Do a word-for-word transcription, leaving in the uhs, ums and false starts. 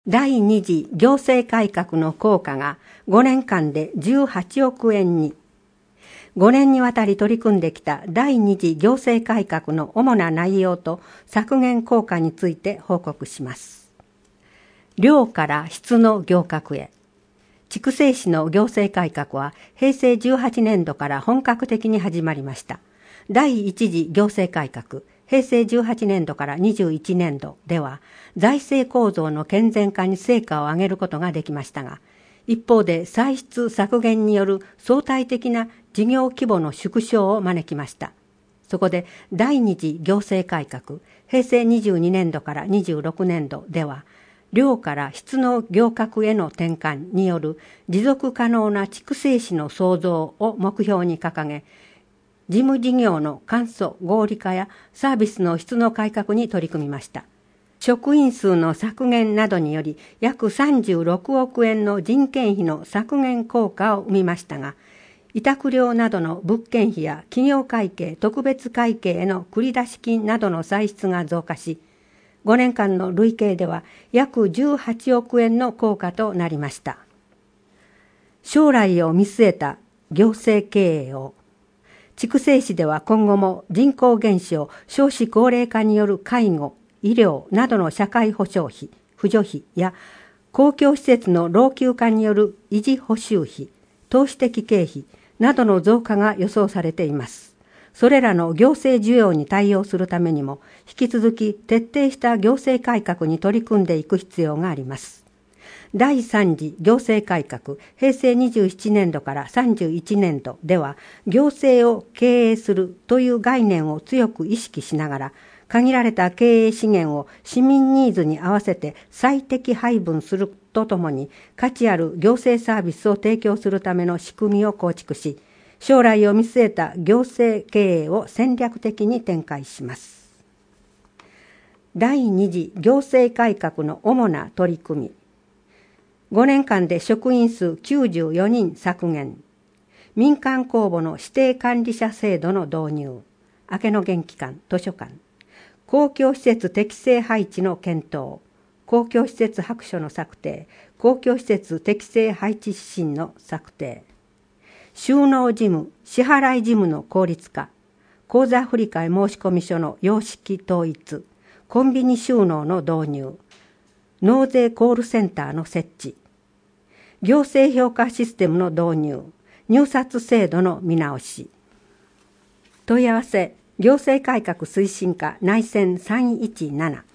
第二次行政改革の効果がごねんかんでじゅうはちおくえんに。ごねんにわたり取り組んできた第二次行政改革の主な内容と削減効果について報告します。量から質の行革へ。筑西市の行政改革はへいせいじゅうはちねんどから本格的に始まりました。第一次行政改革、へいせいじゅうはちねんどからにじゅういちねんどでは財政構造の健全化に成果を上げることができましたが、一方で歳出削減による相対的な事業規模の縮小を招きました。そこで第二次行政改革、へいせいにじゅうにねんどからにじゅうろくねんどでは、量から質の行革への転換による持続可能な筑西市の創造を目標に掲げ、事務事業の簡素合理化やサービスの質の改革に取り組みました。職員数の削減などにより約さんじゅうろくおくえんの人件費の削減効果を生みましたが、委託料などの物件費や企業会計、特別会計への繰出金などの歳出が増加し、ごねんかんの累計では約じゅうはちおくえんの効果となりました。将来を見据えた行政経営を。筑西市では今後も人口減少、少子高齢化による介護、医療などの社会保障費、扶助費や公共施設の老朽化による維持補修費、投資的経費などの増加が予想されています。それらの行政需要に対応するためにも、引き続き徹底した行政改革に取り組んでいく必要があります。第三次行政改革、へいせいにじゅうななねんどからさんじゅういちねんどでは、行政を経営するという概念を強く意識しながら、限られた経営資源を市民ニーズに合わせて最適配分するとともに、価値ある行政サービスを提供するための仕組みを構築し、将来を見据えた行政経営を戦略的に展開します。第二次行政改革の主な取り組み。ごねんかんで職員数きゅうじゅうよにん削減。民間公募の指定管理者制度の導入。明けの元気館、図書館。公共施設適正配置の検討。公共施設白書の策定。公共施設適正配置指針の策定。収納事務、支払い事務の効率化。口座振替申込書の様式統一。コンビニ収納の導入。納税コールセンターの設置。行政評価システムの導入。入札制度の見直し。問い合わせ、行政改革推進課内線さんいちなな。